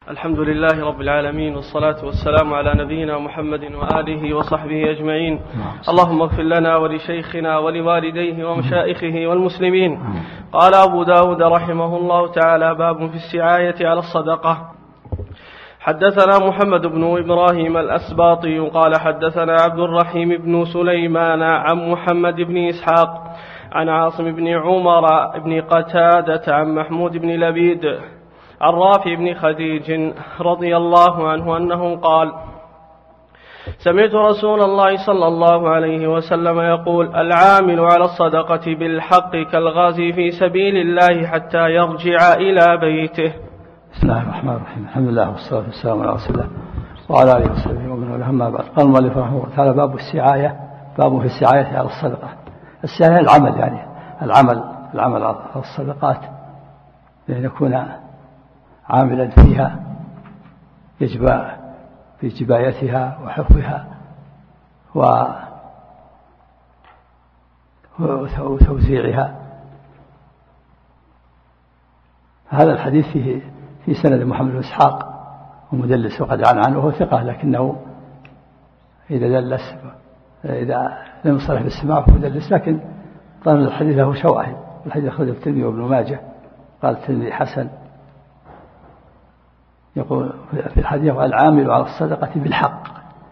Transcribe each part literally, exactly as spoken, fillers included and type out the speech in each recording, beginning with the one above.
الحمد لله رب العالمين، والصلاة والسلام على نبينا محمد وآله وصحبه أجمعين. اللهم اغفر لنا ولشيخنا ولوالديه ومشائخه والمسلمين. قال أبو داود رحمه الله تعالى: باب في السعاية على الصدقة. حدثنا محمد بن إبراهيم الأسباطي قال حدثنا عبد الرحيم بن سليمان عن محمد بن إسحاق عن عاصم بن عمر بن قتادة عن محمود بن لبيد عن رافع بن خديج رضي الله عنه أنه قال: سمعت رسول الله صلى الله عليه وسلم يقول: العامل على الصدقة بالحق كالغازي في سبيل الله حتى يرجع إلى بيته. بسم الله الرحمن الرحيم. الحمد لله والصلاة والسلام على رسول الله وعلى آله وصحبه ومن والاه. أما بعد، قال المؤلف رحمه الله تعالى: باب السعاية. باب في السعاية على الصدقة. السعاية العمل، يعني العمل العمل على الصدقات، لأن يكون عاملا فيها يجب في جبايتها وحفظها وتوزيعها. هذا الحديث فيه في سند محمد بن إسحاق ومدلس وقد عن عنه، وهو ثقة، لكنه إذا دلس إذا لم يصرح بالسماع فهو مدلس، لكن طبعا الحديث له شواهد. الحديث أخرجه الترمذي وابن ماجه، قال الترمذي حسن. يقول في الحديث: العامل على الصدقة بالحق.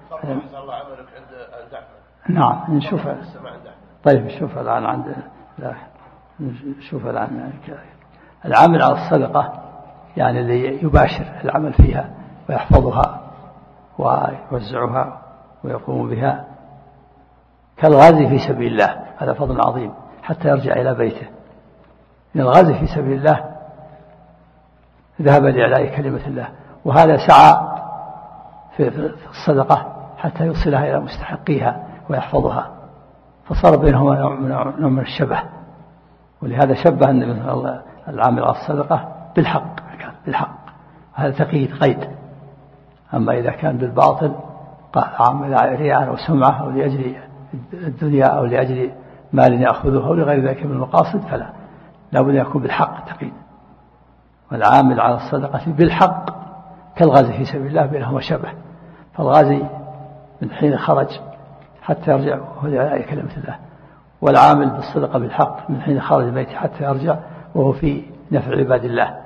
نعم، نشوف. طيب نشوف الآن عند لا نشوف الآن العامل على الصدقة، يعني اللي يباشر العمل فيها ويحفظها ويوزعها ويقوم بها، كالغازي في سبيل الله. هذا فضل عظيم حتى يرجع إلى بيته. إن الغازي في سبيل الله ذهب لإعلاء كلمة الله، وهذا سعى في الصدقة حتى يوصلها إلى مستحقيها ويحفظها، فصار بينهما نوع من الشبه. ولهذا شبه العامل على الصدقة بالحق، بالحق. هذا تقييد قيد. أما إذا كان بالباطل عامل رياء أو سمعة أو لأجل الدنيا أو لأجل مال يأخذه أو لغير ذلك من المقاصد، فلا، لا بد أن يكون بالحق تقييد. والعامل على الصدقة بالحق كالغازي في سبيل الله، بينهما شبه. فالغازي من حين خرج حتى يرجع وهو لإعلاء كلمة الله، والعامل بالصدقة بالحق من حين خرج بيته حتى يرجع وهو في نفع عباد الله.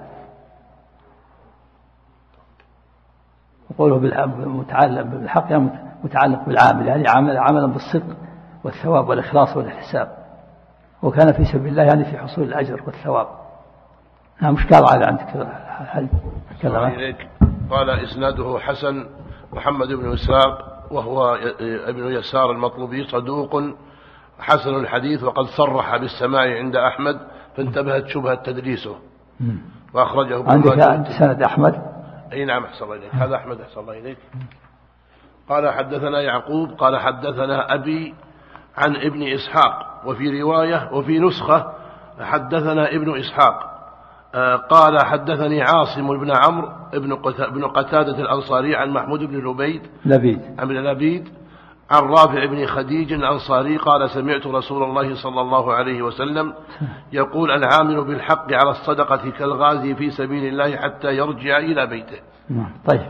وقوله متعلق بالحق يعني متعلق بالعامل، يعني عمل عملا بالصدق والثواب والإخلاص والاحتساب، وكان في سبيل الله يعني في حصول الأجر والثواب. نعم. مش قال على عندك هل كلمة؟ قال: إسناده حسن. محمد بن إسحاق وهو ابن يسار المطلوبي صدوق حسن الحديث، وقد صرح بالسماع عند أحمد، فانتبهت شبهة تدليسه. وأخرجه عندك سند أحمد. أي نعم، أحسن الله إليك. هذا أحمد، أحسن الله إليك. قال: حدثنا يعقوب قال حدثنا أبي عن ابن إسحاق، وفي رواية وفي نسخة حدثنا ابن إسحاق قال حدثني عاصم بن عمرو بن قتادة الأنصاري عن محمود بن لبيد لبيد بن لبيد عن رافع بن خديج الأنصاري قال: سمعت رسول الله صلى الله عليه وسلم يقول: العامل بالحق على الصدقة كالغازي في سبيل الله حتى يرجع إلى بيته. طيب،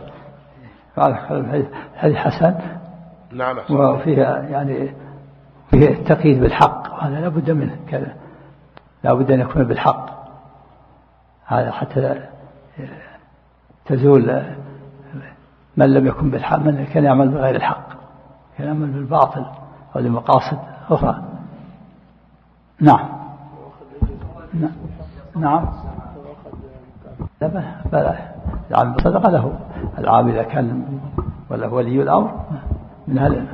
هذه حسن. نعم. وفيها يعني فيه التقييد بالحق، وهذا لا بد منه كذا، لا بد أن يكون بالحق، هذا حتى تزول من لم يكن بالحق، من كان يعمل بغير الحق، كان يعمل بالباطل أو لمقاصد أخرى. نعم. نعم. لا بلا، العامل بالصدقة له. العامل إذا كان ولا ولي الأمر من أهل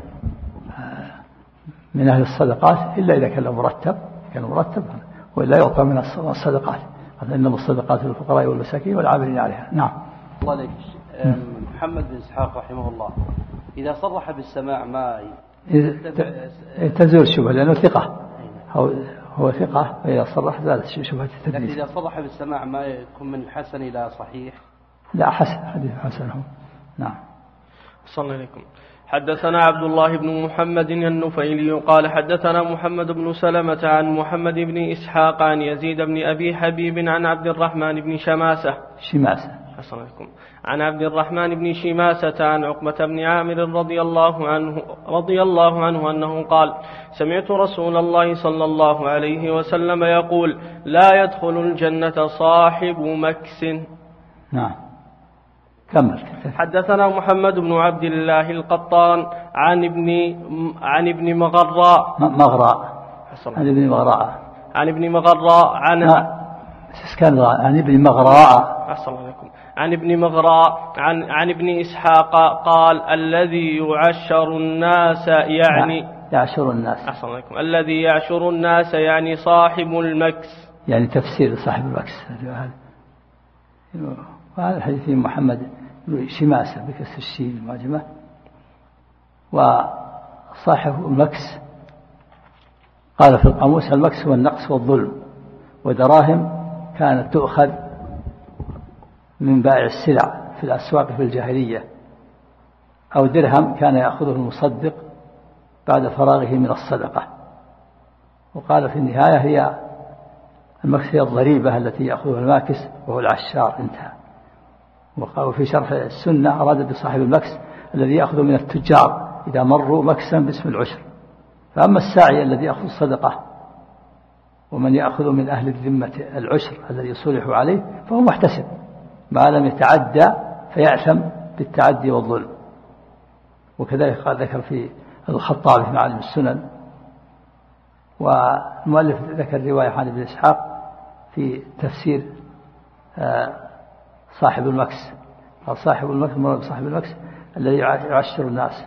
من أهل الصدقات، إلا إذا كان مرتب، كان مرتب وإلا يعطى من الصدقات. إنما الصدقات للفقراء والمساكين والعاملين عليها. نعم. الله عليك. محمد بن إسحاق رحمه الله إذا صرح بالسماع ما تزول الشبهة، لأنه ثقة، هو هو ثقة، وإذا صرح زالت شبهة التدليس. إذا صرح بالسماع ما يكون من حسن إلى صحيح؟ لا، حسن، حديث حسن هو. نعم. صلى الله عليكم. حدثنا عبد الله بن محمد النفيلي قال حدثنا محمد بن سلمة عن محمد بن إسحاق عن يزيد بن أبي حبيب عن عبد الرحمن بن شماسة شماسة حسنكم. عن عبد الرحمن بن شماسة عن عقبة بن عامر رضي الله عنه رضي الله عنه أنه قال: سمعت رسول الله صلى الله عليه وسلم يقول: لا يدخل الجنة صاحب مكس. نعم. كمل. حدثنا محمد بن عبد الله القطان عن ابن عن ابن مغراء مغراء عن ابن مغراء عن ابن مغراء عن كان عن ابن مغراء عن ابن مغراء عن عن ابن إسحاق قال: الذي يعشر الناس يعني يعشر الناس أحسن عليكم الذي يعشر الناس يعني صاحب المكس، يعني تفسير صاحب المكس. وهذا الحديث محمد شماسة بكسر الشين المعجمة. وصاحب المكس قال في القاموس: المكس والنقص والظلم، ودراهم كانت تؤخذ من بائع السلع في الأسواق في الجاهلية، أو درهم كان يأخذه المصدق بعد فراغه من الصدقة. وقال في النهاية: هي المكس هي الضريبة التي يأخذها الماكس وهو العشار. انتهى. وقالوا في شرح السنة: أراد بصاحب المكس الذي يأخذ من التجار إذا مروا مكسا باسم العشر. فأما الساعي الذي يأخذ الصدقة ومن يأخذ من أهل الذمة العشر الذي صلحوا عليه فهو محتسب ما لم يتعدى فيأثم بالتعدي والظلم. وكذلك قال ذكر في الخطابي في معالم السنن. والمؤلف ذكر رواية عن ابن إسحاق في تفسير صاحب المكس. قال: صاحب المكس مراد صاحب المكس الذي يعشر الناس.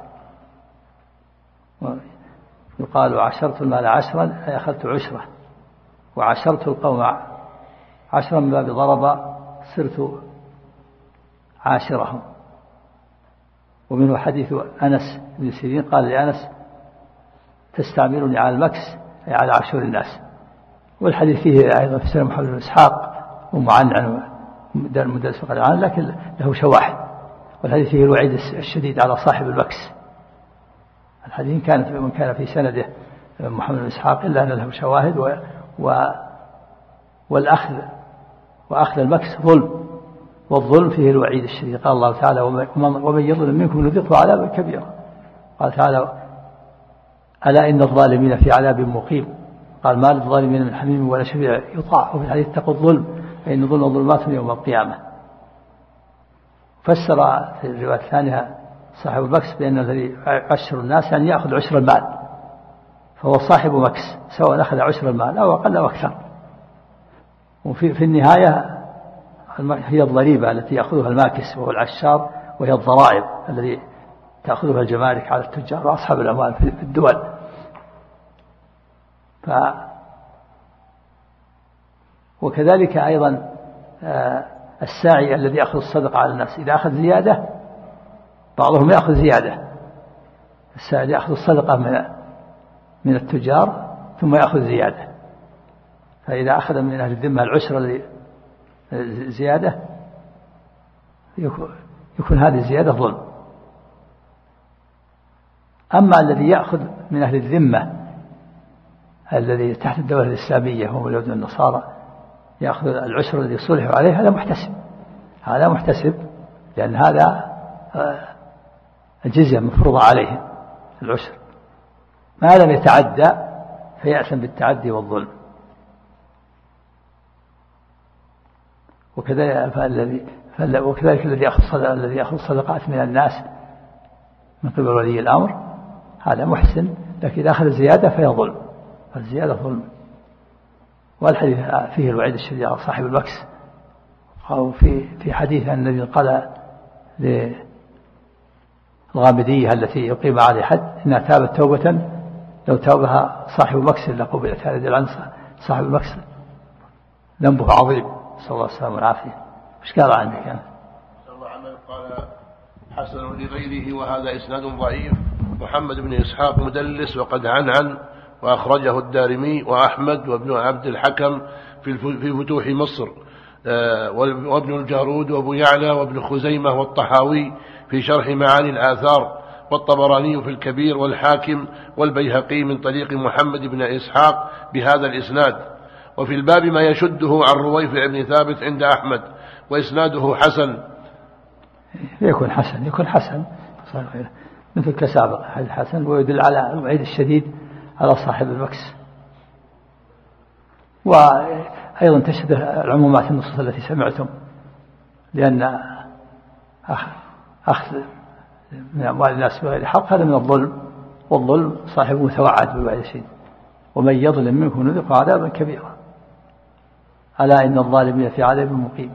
يقال: عشرت المال عشرا أي أخذت عشرة، وعشرت القوم عشرا من باب ضرب صرت عاشرهم. ومنه حديث أنس بن سيرين قال لأنس: تستعملني على المكس أي على عشر الناس. والحديث فيه أيضا في سنة محمد بن إسحاق ومعنعن مدرس وقال عنه، لكن له شواهد. والحديث فيه الوعيد الشديد على صاحب المكس. الحديث كان من كان في سنده محمد بن إسحاق إلا أن له شواهد. و... و... والأخذ وأخذ المكس ظلم، والظلم فيه الوعيد الشديد. قال الله تعالى: ومن يظلم منكم نذقه عذابا كبيرا. قال تعالى: ألا إن الظالمين في عذاب مقيم. قال: ما للظالمين من حميم ولا شفيع يطاع. وفي الحديث: اتقوا الظلم فإن الظلم ظلمات يوم القيامة. فسر في الرواية الثانية صاحب المكس بأن الذي يعشر الناس يعني يأخذ عشر المال، فهو صاحب مكس سواء أخذ عشر المال أو أقل أو أكثر. وفي في النهاية هي الضريبة التي يأخذها الماكس وهو العشار، وهي الضرائب التي تأخذها الجمارك على التجار وأصحاب الأموال في الدول. ف وكذلك أيضا الساعي الذي يأخذ الصدقة على الناس إذا أخذ زيادة، بعضهم يأخذ زيادة. الساعي يأخذ الصدقة من من التجار ثم يأخذ زيادة. فإذا أخذ من أهل الذمة العشر زيادة يكون هذه الزيادة ظلم. أما الذي يأخذ من أهل الذمة الذي تحت الدولة الإسلامية هم اليهود والنصارى يأخذ العشر الذي صلحوا عليه، هذا محتسب هذا محتسب لأن هذا الجزية مفروضة عليه العشر، ما لم يتعدى فيأثم بالتعدي والظلم. وكذلك الذي وكذلك الذي يأخذ الذي يأخذ صدقات من الناس من قبل ولي الأمر هذا محسن، لكن إذا أخذ زيادة فهي ظلم، فالزيادة ظلم. والحديث فيه الوعيد الشديد على صاحب المكس. أو في في حديث النبي قال للغامدية التي يقيم عليه حد إنها تابت توبة لو تابها صاحب المكس لقبلت. هذا يدل عن صاحب المكس ذنبه عظيم، صلى الله عليه وسلم والعافية. ايش قال عندك يعني؟ قال حسن لغيره وهذا إسناد ضعيف. محمد بن إسحاق مدلس وقد عنعن، وأخرجه الدارمي وأحمد وابن عبد الحكم في فتوح مصر، وابن الجارود وابو يعلى وابن خزيمة والطحاوي في شرح معاني الآثار، والطبراني في الكبير، والحاكم والبيهقي من طريق محمد بن إسحاق بهذا الإسناد. وفي الباب ما يشده عن رويفع بن ثابت عند أحمد، وإسناده حسن. يكون حسن يكون حسن مثل كسابق حديث حسن، ويدل على الوعيد الشديد على صاحب المكس. وأيضا تشهد العمومات النصوص التي سمعتم، لأن أخذ من أموال الناس بغير حق هذا من الظلم، والظلم صاحبه متوعد بالوعيد الشديد، ومن يظلم منكم نذقه عذابا كبيرا، ألا إن الظالمين في عذاب مقيم.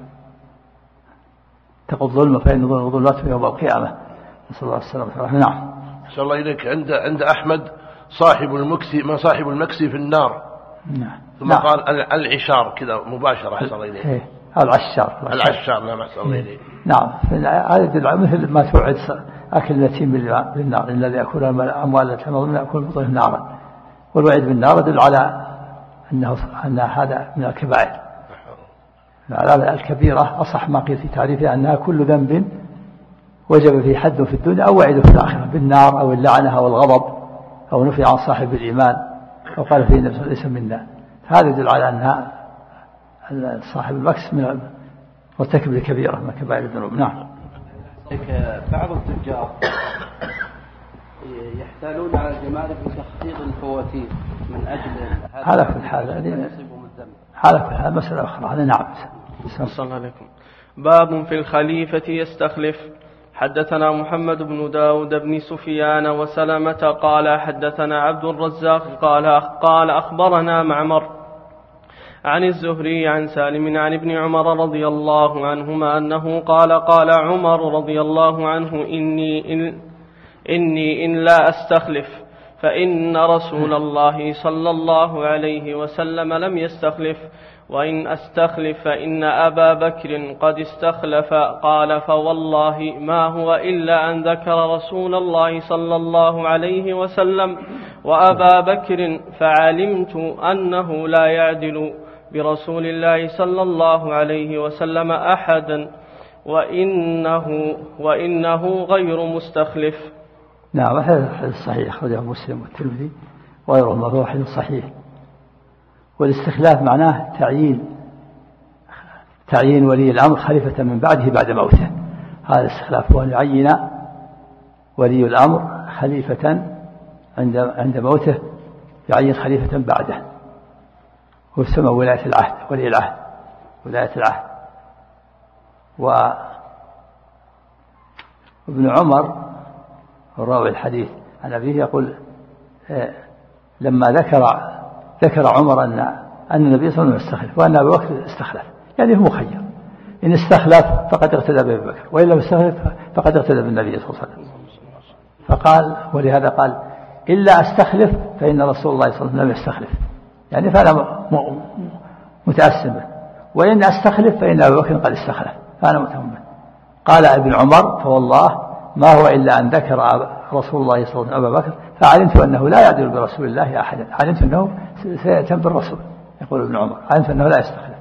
اتقوا الظلم فإن ظلمات يوم القيامة. نسأل الله السلامة. نعم. نسأل الله إليك. عند عند أحمد صاحب المكس ما صاحب المكس في النار. نعم. ثم نعم. قال العشار كذا مباشرة. أحسن الله إليك. إيه. العشار. العشار. نعم. أحسن الله إليك. نعم. هذا مثل ما توعد أكل اليتيم بالنار، الذي يأكل أموال اليتامى يأكل بطنه نارا، والوعيد بالنار يدل على أنه أن هذا من الكبائر. العذاب الكبيرة أصح ما قيل في تعريفها أنها كل ذنب وجب فيه حد في الدنيا أو وعيد في الآخرة بالنار أو اللعنة أو الغضب أو نفي عن صاحب الإيمان أو قال فيه النبي ليس منا. هذا يدل على أنها صاحب المكس من مرتكب الكبيرة من كبائر الذنوب. نعم. بعض التجار يحتالون على الجمارك بتخفيض الفواتير من أجل هذا في الحال هذا في الحال مسألة أخرى. هذا نعم. صلى الله عليكم. باب في الخليفة يستخلف. حدثنا محمد بن داود بن سفيان وسلمة قال حدثنا عبد الرزاق قال قال أخبرنا معمر عن الزهري عن سالم عن ابن عمر رضي الله عنهما أنه قال قال عمر رضي الله عنه إني إن, إني إن لا أستخلف فإن رسول الله صلى الله عليه وسلم لم يستخلف، وإن أستخلف فإن أبا بكر قد استخلف. قال فوالله ما هو إلا أن ذكر رسول الله صلى الله عليه وسلم وأبا بكر فعلمت أنه لا يعدل برسول الله صلى الله عليه وسلم أحدا وإنه, وإنه غير مستخلف. نعم. هذا حديث صحيح أخرجه مسلم والترمذي وغيرهما، فهو حديث صحيح. والاستخلاف معناه تعيين تعيين ولي الأمر خليفة من بعده بعد موته. هذا الاستخلاف هو أن يعين ولي الأمر خليفة عند عند موته، يعين خليفة بعده، ويسمى ولاية العهد، ولي العهد، ولاية العهد. وابن عمر الراوي الحديث عن أبيه يقول لما ذكر ذكر عمر أن أن النبي صلى الله عليه وسلم استخلف وأن أبي بكر استخلف، يعني هو مخير، إن استخلف فقد اقتدى بأبي بكر، وإن لم يستخلف فقد اقتدى بالنبي صلى الله عليه وسلم. فقال ولهذا قال إلا أستخلف فإن رسول الله صلى الله عليه وسلم لم يستخلف، يعني فأنا متأسم به، وإن أستخلف فإن أبي بكر قد استخلف فأنا متأسم به. قال ابن عمر فوالله ما هو إلا أن ذكر رسول الله صلى الله عليه وسلم أبا بكر فعلمت أنه لا يعدل برسول الله أحدا، علمت أنه سيأتم بالرسول. يقول ابن عمر علمت أنه لا يستخلف.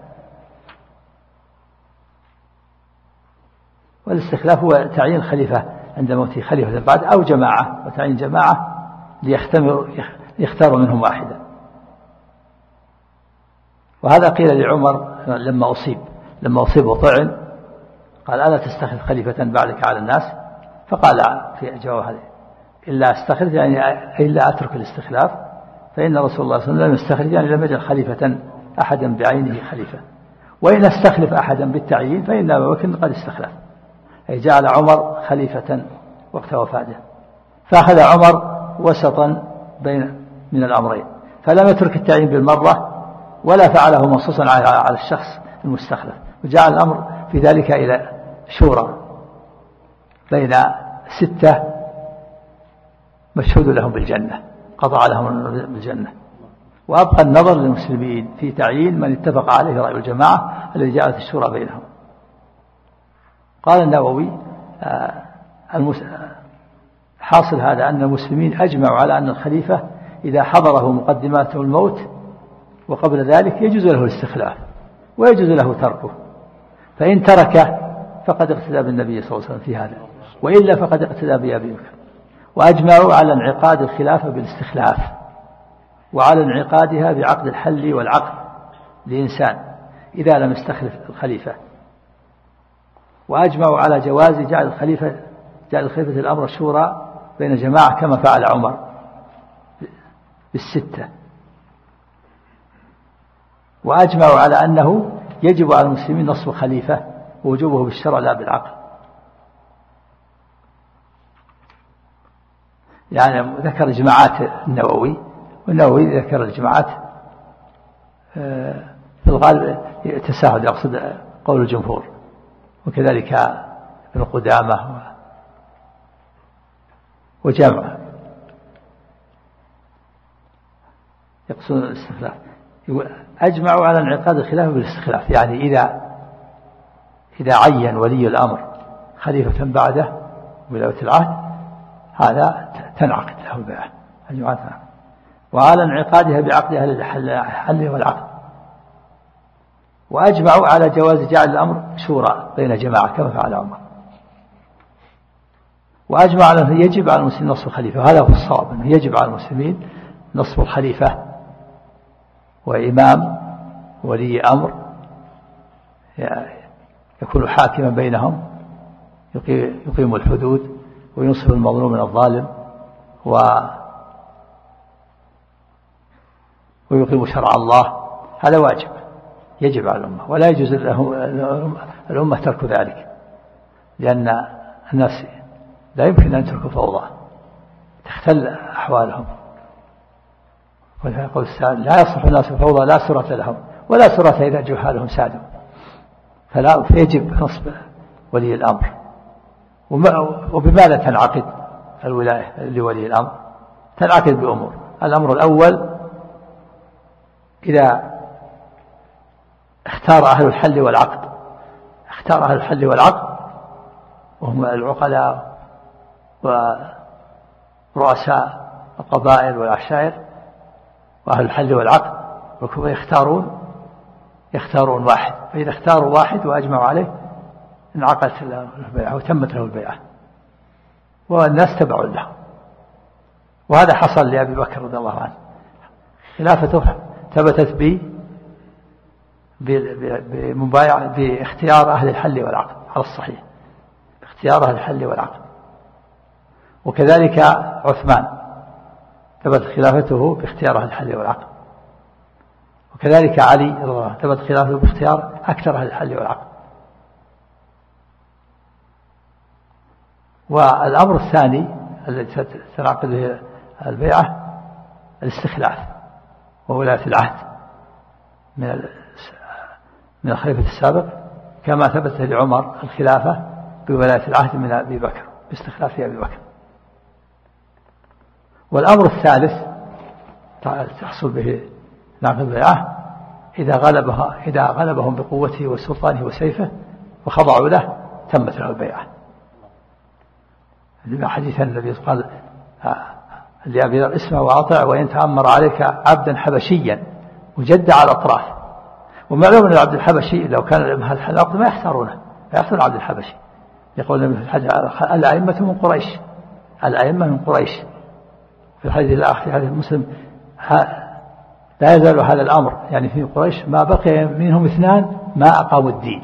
والاستخلاف هو تعيين خليفة عند موته خليفة بعد أو جماعة، وتعيين جماعة ليختمر يختار منهم واحدا. وهذا قيل لعمر لما أصيب لما أصيب وطعن قال ألا تستخلف خليفة بعدك على الناس؟ فقال في جواب هذه إلا أستخلف يعني إلا أترك الاستخلاف فإن رسول الله صلى الله عليه وسلم لم يستخلف يعني لم يجعل خليفة أحدا بعينه خليفة، وإن استخلف أحدا بالتعيين فإن أبا بكر قد استخلف، أي جعل عمر خليفة وقت وفاته. فأخذ عمر وسطا بين من الأمرين، فلم يترك التعيين بالمرة ولا فعله مخصوصا على الشخص المستخلف، وجعل الأمر في ذلك إلى شورى بين ستة مشهود لهم بالجنة قطع لهم بالجنة، وأبقى النظر للمسلمين في تعيين من اتفق عليه رأي الجماعة الذي جعلت الشورى بينهم. قال النووي حاصل هذا أن المسلمين أجمعوا على أن الخليفة إذا حضره مقدمات الموت وقبل ذلك يجوز له الاستخلاف ويجوز له تركه، فإن تركه فقد اقتدى بالنبي صلى الله عليه وسلم في هذا، وإلا فقد اقتدى بأبي بكر. وأجمعوا على انعقاد الخلافة بالاستخلاف وعلى انعقادها بعقد الحل والعقد لإنسان إذا لم يستخلف الخليفة، وأجمعوا على جواز جعل الخليفة جعل الخليفة الأمر شورى بين جماعة كما فعل عمر بالستة. وأجمعوا على أنه يجب على المسلمين نصب خليفة ووجوبه بالشرع لا بالعقل. يعني ذكر الجماعات النووي، والنووي ذكر الجماعات في الغالب تساهل يقصد قول الجمهور، وكذلك ابن قدامة وجمع يقصدون الاستخلاف. أجمعوا على انعقاد الخلافة بالاستخلاف، يعني إذا إذا عين ولي الأمر خليفة بعده ولاية العهد هذا تنعقد له البيعة، وعلى انعقادها بعقد أهل الحل والعقد. وأجمعوا على جواز جعل الأمر شورى بين جماعة كما فعل عمر. وأجمع على أنه يجب على المسلمين نصب الخليفة، وهذا هو الصواب، أنه يجب على المسلمين نصب الخليفة وإمام ولي أمر يكون حاكما بينهم يقيم الحدود وينصف المظلوم من الظالم و ويقيم شرع الله. هذا واجب يجب على الأمة، ولا يجوز الأمة ترك ذلك، لأن الناس لا يمكن أن يتركوا فوضى تختل أحوالهم. ويقول السائل لا يصلح الناس الفوضى لا سرة لهم ولا سرة إذا جهالهم سادوا. فلا فيجب نصب ولي الأمر. وبماذا تنعقد الولاية لولي الأمر؟ تنعقد بأمور. الأمر الأول إذا اختار أهل الحل والعقد، اختار أهل الحل والعقد وهم العقلاء ورؤساء القبائل والعشائر وأهل الحل والعقد، يختارون يختارون واحد، فإذا اختاروا واحد وأجمعوا عليه انعقدت البيعة وتمت له البيعة والناس تبعوا له. وهذا حصل لأبي بكر رضي الله عنه، خلافته ثبتت ب بمبايعة باختيار أهل الحل والعقد على الصحيح، باختيار أهل الحل والعقد. وكذلك عثمان ثبت خلافته باختيار أهل الحل والعقد، وكذلك علي رضي الله عنه ثبت خلافته باختيار أكثر أهل الحل والعقد. والأمر الثاني الذي تنعقد به البيعة الاستخلاف وولاية العهد من من الخليفة السابق، كما ثبت لعمر الخلافة بولاية العهد من أبي بكر باستخلاف أبي بكر. والأمر الثالث تحصل به نعقد البيعة إذا غلبها إذا غلبهم بقوته وسلطانه وسيفه وخضعوا له تمت له البيعة. لما حديث النبي قال لأبي ذر اسمع وأطع وإن تأمر عليك عبدا حبشيا وجد على الأطراف. ومعلوم أن العبد الحبشي لو كان العقد ما يختارونه، لا يختار العبد الحبشي. يقول النبي في الحديث الأئمة من قريش، الأئمة من قريش. في الحديث الآخر في حديث مسلم لا يزال هذا الأمر يعني في قريش ما بقي منهم اثنان ما أقاموا الدين.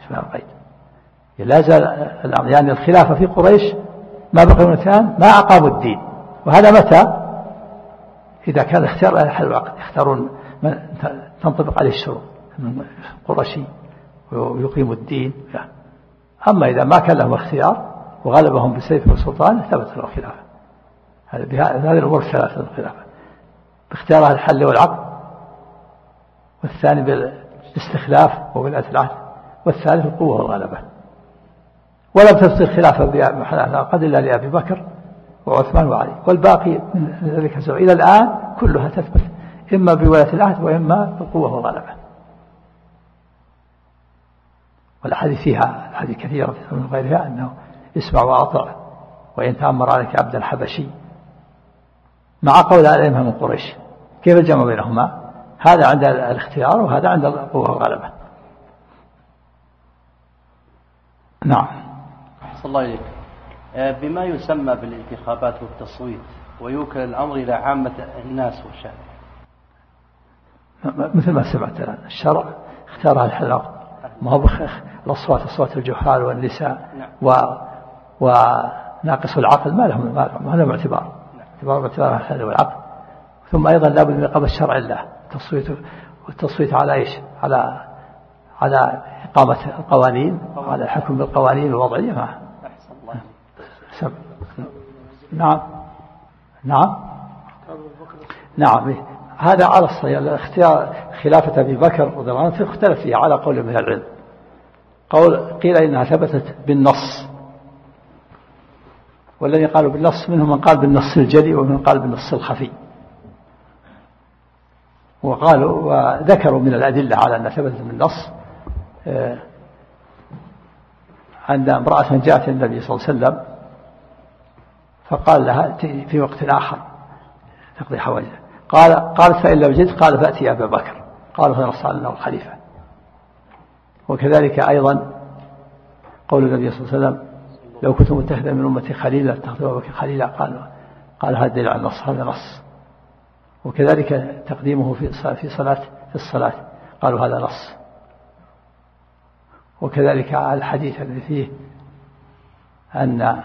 لا يزال الأمر يعني الخلافة في قريش ما بقي منهم اثنان ما أقاموا الدين. وهذا متى؟ إذا كان اختيار أهل الحل والعقد يختارون تنطبق عليه الشروط من قرشي ويقيم الدين. أما إذا ما كان لهم اختيار وغلبهم بسيف وسلطان ثبت له خلافة. هذه الأمور الثلاثة الخلافة باختيار أهل الحل والعقد، والثاني بالاستخلاف وولاية العهد، والثالث القوة والغلبة. ولم تفصل الخلافة قد إلا لأبي بكر وعثمان وعلي، والباقي من ذلك الزوء إلى الآن كلها تثبت إما بولاية العهد وإما بالقوة والغلبة. والحديث فيها الحديث كثيرة من غيرها أنه اسمع وأطع وإن تأمر عليك عبدا حبشي، مع قول الأئمة من قريش. كيف الجمع بينهما؟ هذا عند الاختيار وهذا عند القوة والغلبة. نعم. أحسن الله إليك. بما يسمى بالانتخابات والتصويت ويوكل الأمر إلى عامة الناس والشعب، مثل ما سمعت الآن الشرع اختارها الحل ما هو الأصوات أصوات الجهال والنساء و وناقص العقل ما لهم ما لهم اعتبار اعتبار باعتبار الحل والعقل. ثم أيضا لا بد من قبل شرع الله التصويت والتصويت على إيش على على إقامة القوانين وعلى الحكم بالقوانين الوضعية. ما سب. نعم نعم نعم هذا على الصحيح. الاختيار خلافة أبي بكر رضي الله عنه اختلف فيها على قول من العلم. قول قيل إنها ثبتت بالنص والذي قالوا بالنص منهم من قال بالنص الجلي ومن قال بالنص الخفي. وقالوا وذكروا من الأدلة على أنها ثبتت بالنص أن امرأة جاءت النبي صلى الله عليه وسلم فقال لها في وقت آخر تقضي حوائجها قال قالت فإن لم جد قال فأتي أبا بكر قال فنص على الله الخليفة. وكذلك أيضا قول النبي صلى الله عليه وسلم لو كنت متخذا من أمتي خليلا اتخذوا أبا بكر خليلا قال قال هذا دليل على النص هذا نص. وكذلك تقديمه في في صلاة في الصلاة قالوا هذا نص. وكذلك الحديث الذي فيه أن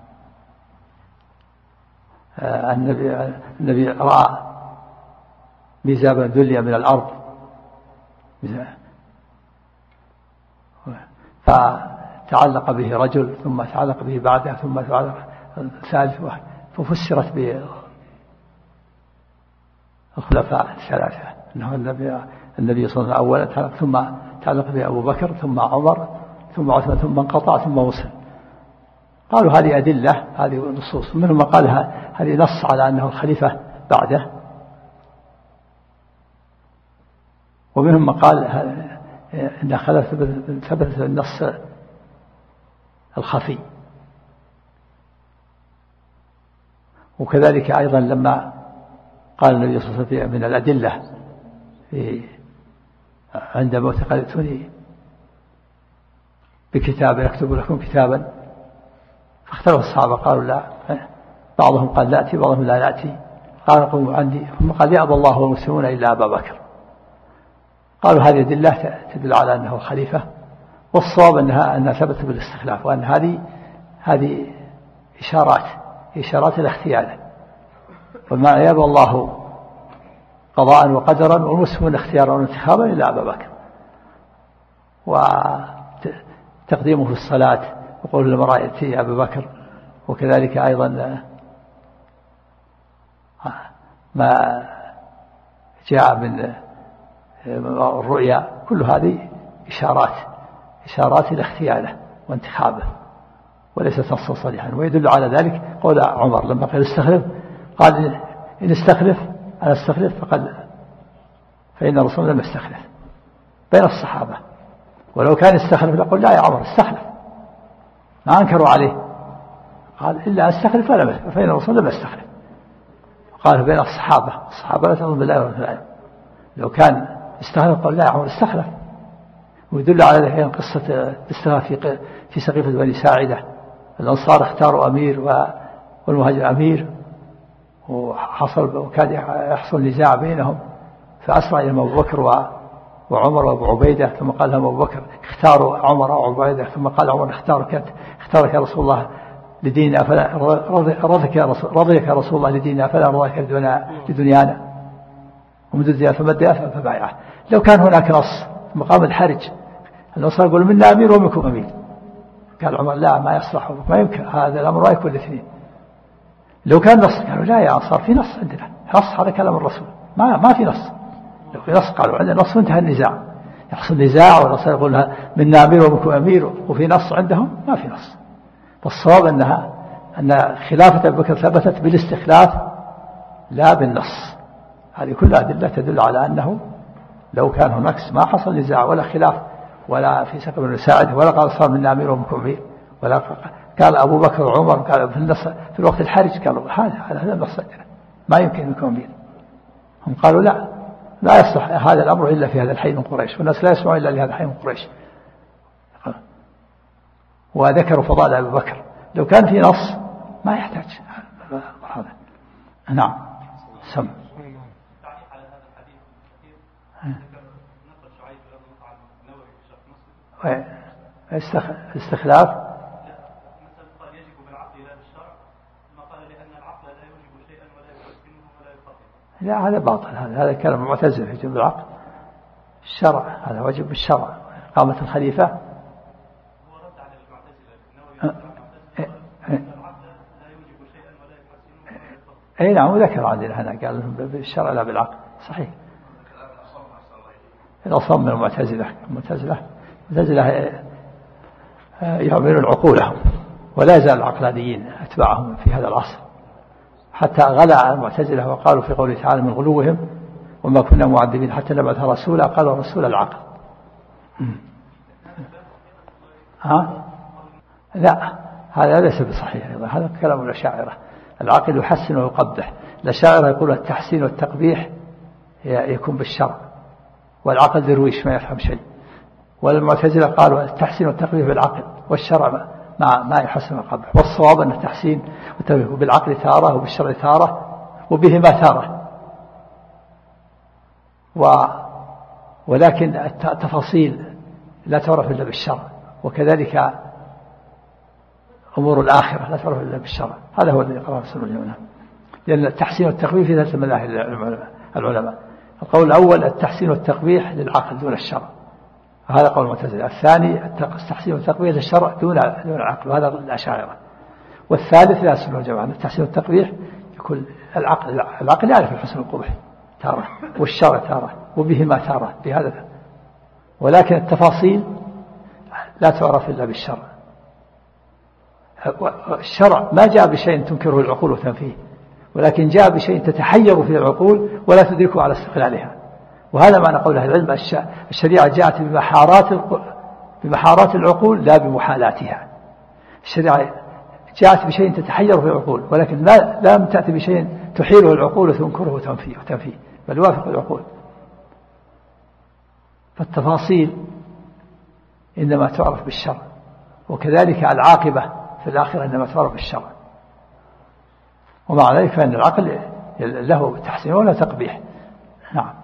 النبي النبي رأى ميزابا دليا من الأرض فتعلق به رجل ثم تعلق به بعده ثم تعلق ثالث واحد ففسرت بالخلفاء الثلاثة أنه النبي النبي صلى الله عليه وسلم أولا ثم تعلق به أبو بكر ثم عمر ثم عثمان ثم انقطع ثم وصل. قالوا هذه أدلة هذه نصوص. منهم من قال هذه نص على أنه الخليفة بعده ومنهم من قال إن ثبت النص الخفي. وكذلك أيضا لما قال النبي صلى الله عليه وسلم من الأدلة عند موت قال ائتوني بكتاب يكتب لكم كتابا فاختلف الصحابة قالوا لا بعضهم قال نأتي بعضهم لا نأتي قال قوموا عندي ثم قال يأبى الله والمسلمون إلا أبا بكر. قالوا هذه أدلة تدل على أنه خليفة والصواب أنها أنها ثبتت بالاستخلاف وأن هذه هذه إشارات إشارات الاختيار وما يأبى الله قضاء وقدرا والمسلمون اختيارا وانتخابا إلا أبا بكر. وتقديمه في الصلاة وقول لما رأيتي أبا بكر. وكذلك أيضا ما جاء من الرؤيا كل هذه إشارات إشارات إلى اختياره وانتخابه وليست نصا صريحا. ويدل على ذلك قول عمر لما قال استخلف قال إن استخلف أنا استخلف فقد فإن الرسول لم يستخلف بين الصحابة. ولو كان استخلف لقل لا يا عمر استخلف ما أنكروا عليه قال إلا استخلف فإن الرسول لم يستخلف. قال بين الصحابة الصحابة لا تظن بالله ولا بالله لو كان استخلف قال لا يا عمر استخلف. ويدل على ذلك قصة استخلاف في في سقيفة بني ساعدة الأنصار اختاروا أمير والمهاجر أمير وحصل وكاد يحصل نزاع بينهم فأسرع إلى أبو بكر وعمر وأبو عبيدة ثم قال لهم أبو بكر اختاروا عمر وأبو عبيدة ثم قال عمر اختارك اختارك يا رسول الله لديننا فلا رضيك يا رسول رضيك يا رسول الله لديننا فلا رضيك لدنيانا ومدد زيادة فمد فبايعه. لو كان هناك نص مقام الحرج النصر يقول منا أمير ومنكم أمير قال عمر لا ما يصلح ما يمكن هذا الأمر لا يكون الاثنين. لو كان نص قالوا لا يا أنصار في نص عندنا نص على كلام الرسول ما ما في نص. لو في نص قالوا عندنا نص وانتهى النزاع يحصل نزاع والرسول يقول منا أمير ومنكم أمير وفي نص عندهم ما في نص. فالصواب أنها أن خلافة أبي بكر ثبتت بالاستخلاف لا بالنص. هذه كلها أدلة تدل على أنه لو كان هناك ما حصل نزاع ولا خلاف ولا في سقف بن ساعد ولا قال صار منا أمير ومنكم أمير ولا قال أبو بكر وعمر قال في النص في الوقت الحرج قالوا هذا هذا النص ما يمكن منكم أمير. هم قالوا لا لا يصلح هذا الأمر إلا في هذا الحي من قريش والناس لا يسمعون إلا لهذا الحي من قريش. وذكروا فضائل أبي بكر لو كان في نص ما يحتاج هذا. نعم سم استخلاف لا هذا باطل، هذا هذا كلام معتزل في جنب العقل. الشرع هذا واجب بالشرع. إقامة الخليفة هو رد على المعتزلة أي نعم، وذكر عندنا هنا قال بالشرع لا بالعقل، صحيح. الأصم من المعتزلة، المعتزلة المعتزلة يعملون عقولهم، ولا يزال العقلانيين أتباعهم في هذا العصر، حتى غلى على المعتزلة وقالوا في قوله تعالى من غلوهم وما كنا معذبين حتى نبعث رسولا، قالوا رسول العقل. ها؟ لا هذا ليس بصحيح أيضا، هذا كلام الأشاعرة. العقل يحسن ويقبح. الأشاعرة يقول التحسين والتقبيح يكون بالشرع، والعقل درويش ما يفهم شيء. والمعتزلة قالوا التحسين والتقبيح بالعقل، والشرع ما ما يحسن ويقبح. والصواب أن التحسين والتقبيح بالعقل تارة وبالشرع تارة وبهما تارة، و ولكن التفاصيل لا تعرف إلا بالشرع، وكذلك أمور الآخرة لا تعرف إلا بالشرع. هذا هو الذي قرأه السنة اليمنى. لأن التحسين والتقبيح في ثلاث مذاهب العلماء. القول الأول التحسين والتقبيح للعقل دون الشرع، هذا قول المعتزلة. الثاني التحسين والتقبيح للشرع دون دون العقل، وهذا الأشاعرة. والثالث لا السنة والجماعة التحسين والتقبيح يكون العقل العقل يعرف الحسن والقبح تارة، والشرع تارة، وبهما تارة بهذا، ولكن التفاصيل لا تعرف إلا بالشرع. الشرع ما جاء بشيء تنكره العقول وتنفيه، ولكن جاء بشيء تتحير فيه العقول ولا تدركه على استقلالها. وهذا معنى قول أهل العلم الشريعة جاءت بمحارات بمحارات العقول لا بمحالاتها. الشريعة جاءت بشيء تتحير فيه العقول، ولكن لا لم تأتي بشيء تحيره العقول وتنكره وتنفيه وتنفيه بل يوافق العقول. فالتفاصيل إنما تعرف بالشرع، وكذلك العاقبة في الآخرة إنما تعرف بالشرع. ومع ذلك فإن العقل له تحسين ولا تقبيح. نعم.